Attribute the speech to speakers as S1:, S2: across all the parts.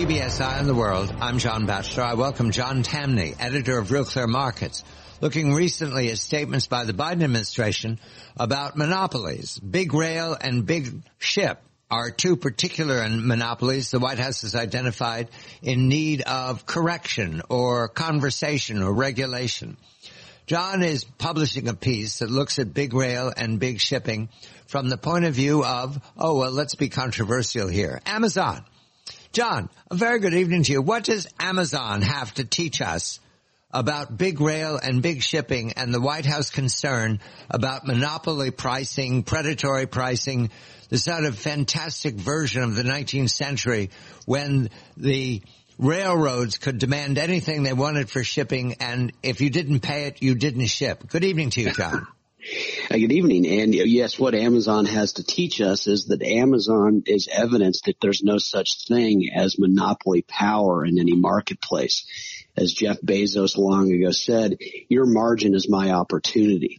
S1: CBS Eye on the World, I'm John Batchelor. I welcome John Tamny, editor of Real Clear Markets, looking recently at statements by the Biden administration about monopolies. Big rail and big ship are two particular monopolies the White House has identified in need of correction or conversation or regulation. John is publishing a piece that looks at big rail and big shipping from the point of view of, let's be controversial here, Amazon. John, a very good evening to you. What does Amazon have to teach us about big rail and big shipping and the White House concern about monopoly pricing, predatory pricing, the sort of fantastic version of the 19th century when the railroads could demand anything they wanted for shipping, and if you didn't pay it, you didn't ship? Good evening to you, John.
S2: Good evening. And yes, what Amazon has to teach us is that Amazon is evidence that there's no such thing as monopoly power in any marketplace. As Jeff Bezos long ago said, your margin is my opportunity.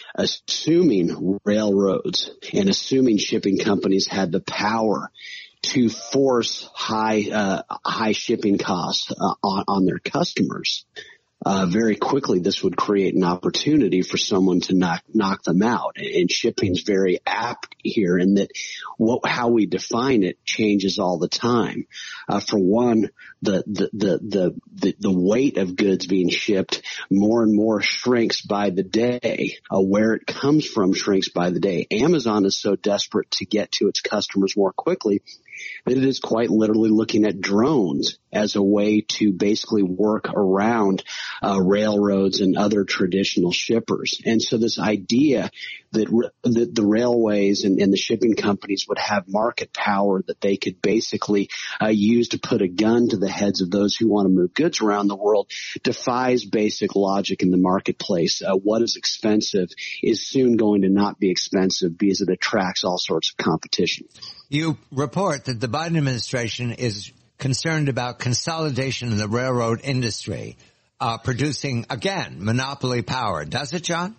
S2: Assuming railroads and assuming shipping companies had the power to force high shipping costs on their customers, very quickly this would create an opportunity for someone to knock them out. And shipping's very apt here in that how we define it changes all the time. For one, the weight of goods being shipped more and more shrinks by the day. Where it comes from shrinks by the day. Amazon is so desperate to get to its customers more quickly that it is quite literally looking at drones as a way to basically work around railroads and other traditional shippers. And so this idea that the railways and the shipping companies would have market power that they could basically use to put a gun to the heads of those who want to move goods around the world defies basic logic in the marketplace. What is expensive is soon going to not be expensive because it attracts all sorts of competition.
S1: You report that the Biden administration is concerned about consolidation in the railroad industry, producing, again, monopoly power. Does it, John?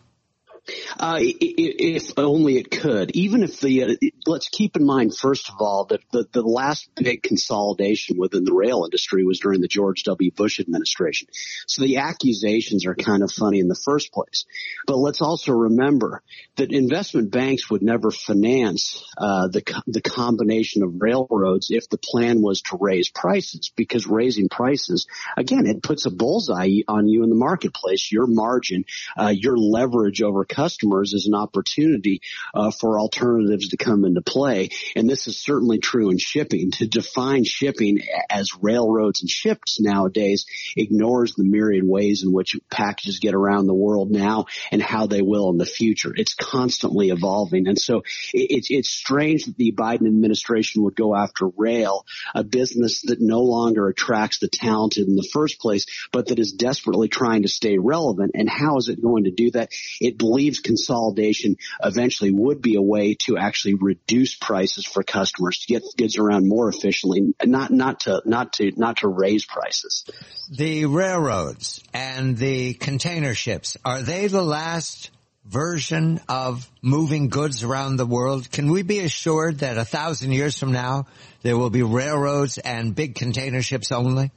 S2: If only it could. Even if let's keep in mind, first of all, that the last big consolidation within the rail industry was during the George W. Bush administration. So the accusations are kind of funny in the first place. But let's also remember that investment banks would never finance the combination of railroads if the plan was to raise prices, because raising prices, again, it puts a bullseye on you in the marketplace. Your margin, your leverage over customers is an opportunity for alternatives to come into play. And this is certainly true in shipping. To define shipping as railroads and ships nowadays ignores the myriad ways in which packages get around the world now and how they will in the future. It's constantly evolving. And so it's strange that the Biden administration would go after rail, a business that no longer attracts the talented in the first place, but that is desperately trying to stay relevant. And how is it going to do that? It believes consolidation eventually would be a way to actually reduce prices for customers, to get goods around more efficiently, not to raise prices.
S1: The railroads and the container ships, are they the last version of moving goods around the world? Can we be assured that 1,000 years from now there will be railroads and big container ships only?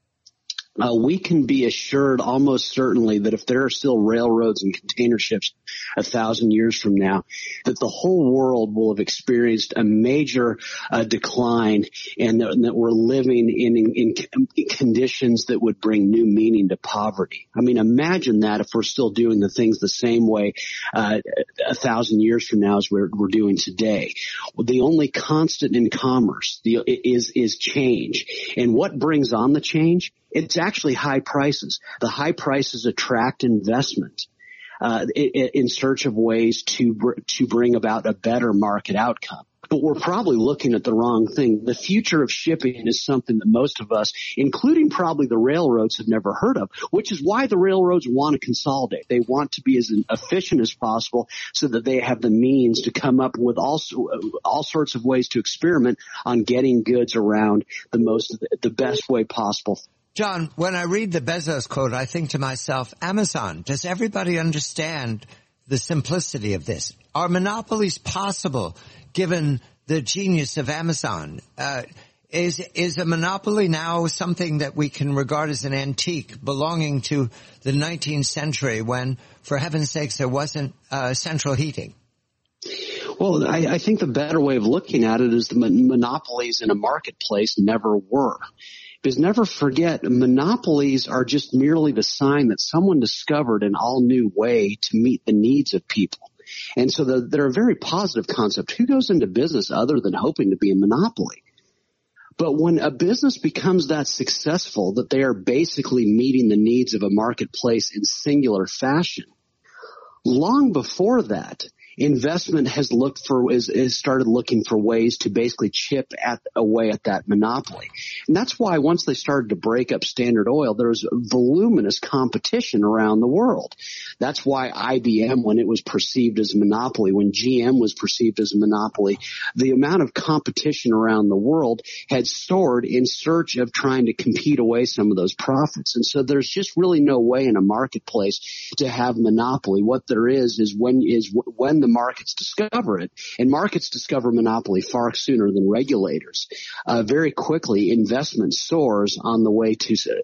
S2: We can be assured almost certainly that if there are still railroads and container ships 1,000 years from now, that the whole world will have experienced a major decline, and that we're living in conditions that would bring new meaning to poverty. I mean, imagine that if we're still doing the things the same way 1,000 years from now as we're doing today. The only constant in commerce is change. And what brings on the change? It's actually high prices. The high prices attract investment in search of ways to bring about a better market outcome. But we're probably looking at the wrong thing. The future of shipping is something that most of us, including probably the railroads, have never heard of, which is why the railroads want to consolidate. They want to be as efficient as possible so that they have the means to come up with all sorts of ways to experiment on getting goods around the best way possible.
S1: John, when I read the Bezos quote, I think to myself, Amazon, does everybody understand the simplicity of this? Are monopolies possible given the genius of Amazon? Is a monopoly now something that we can regard as an antique belonging to the 19th century when, for heaven's sakes, there wasn't central heating?
S2: Well, I think the better way of looking at it is the monopolies in a marketplace never were. Because never forget, monopolies are just merely the sign that someone discovered an all-new way to meet the needs of people. And so they're a very positive concept. Who goes into business other than hoping to be a monopoly? But when a business becomes that successful that they are basically meeting the needs of a marketplace in singular fashion, long before that, investment has started looking for ways to basically chip away at that monopoly. And that's why once they started to break up Standard Oil, there was voluminous competition around the world. That's why IBM, when it was perceived as a monopoly, when GM was perceived as a monopoly, the amount of competition around the world had soared in search of trying to compete away some of those profits. And so there's just really no way in a marketplace to have monopoly. What there is when the markets discover it, and markets discover monopoly far sooner than regulators. Very quickly, investment soars on the way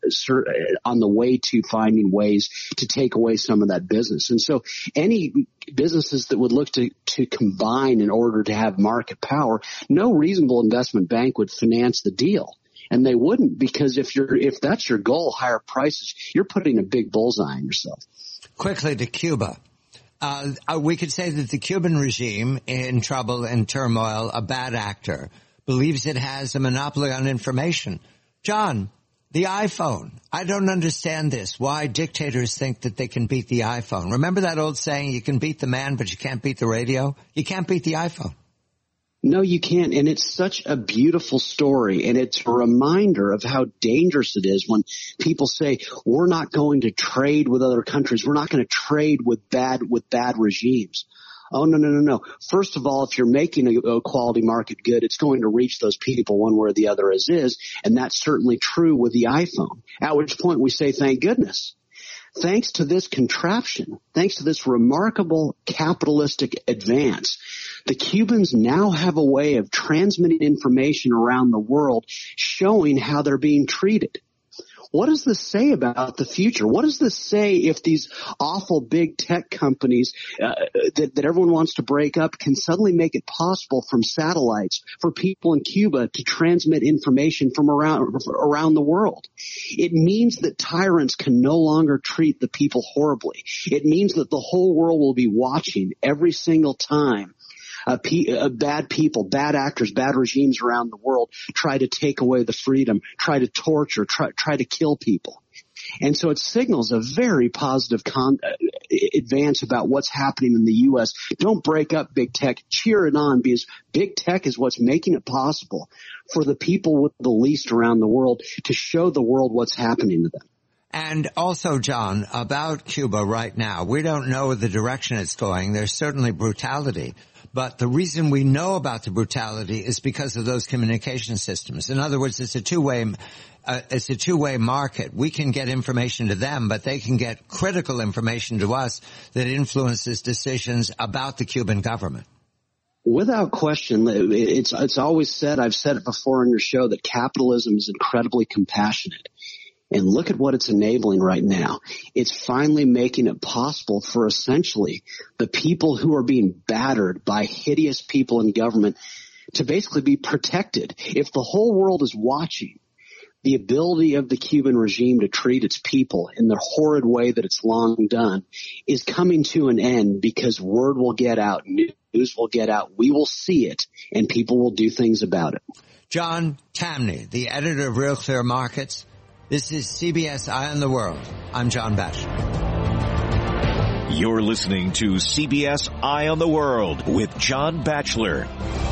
S2: to finding ways to take away some of that business. And so, any businesses that would look to combine in order to have market power, no reasonable investment bank would finance the deal. And they wouldn't, because if that's your goal, higher prices, you're putting a big bullseye on yourself.
S1: Quickly to Cuba. We could say that the Cuban regime, in trouble and turmoil, a bad actor, believes it has a monopoly on information. John, the iPhone. I don't understand this. Why dictators think that they can beat the iPhone. Remember that old saying, you can beat the man, but you can't beat the radio? You can't beat the iPhone.
S2: No, you can't. And it's such a beautiful story. And it's a reminder of how dangerous it is when people say, we're not going to trade with other countries. We're not going to trade with bad regimes. Oh, no. First of all, if you're making a quality market good, it's going to reach those people one way or the other as is. And that's certainly true with the iPhone. At which point we say, thank goodness. Thanks to this contraption, thanks to this remarkable capitalistic advance, the Cubans now have a way of transmitting information around the world showing how they're being treated. What does this say about the future? What does this say if these awful big tech companies that everyone wants to break up can suddenly make it possible from satellites for people in Cuba to transmit information from around the world? It means that tyrants can no longer treat the people horribly. It means that the whole world will be watching every single time bad people, bad actors, bad regimes around the world try to take away the freedom, try to torture, try to kill people. And so it signals a very positive advance about what's happening in the U.S. Don't break up big tech. Cheer it on, because big tech is what's making it possible for the people with the least around the world to show the world what's happening to them.
S1: And also, John, about Cuba right now, we don't know the direction it's going. There's certainly brutality. But the reason we know about the brutality is because of those communication systems. In other words, it's a two-way market. We can get information to them, but they can get critical information to us that influences decisions about the Cuban government.
S2: Without question, it's always said, I've said it before on your show, that capitalism is incredibly compassionate. And look at what it's enabling right now. It's finally making it possible for essentially the people who are being battered by hideous people in government to basically be protected. If the whole world is watching, the ability of the Cuban regime to treat its people in the horrid way that it's long done is coming to an end, because word will get out, news will get out, we will see it, and people will do things about it.
S1: John Tamny, the editor of Real Clear Markets. This is CBS Eye on the World. I'm John Batchelor.
S3: You're listening to CBS Eye on the World with John Batchelor.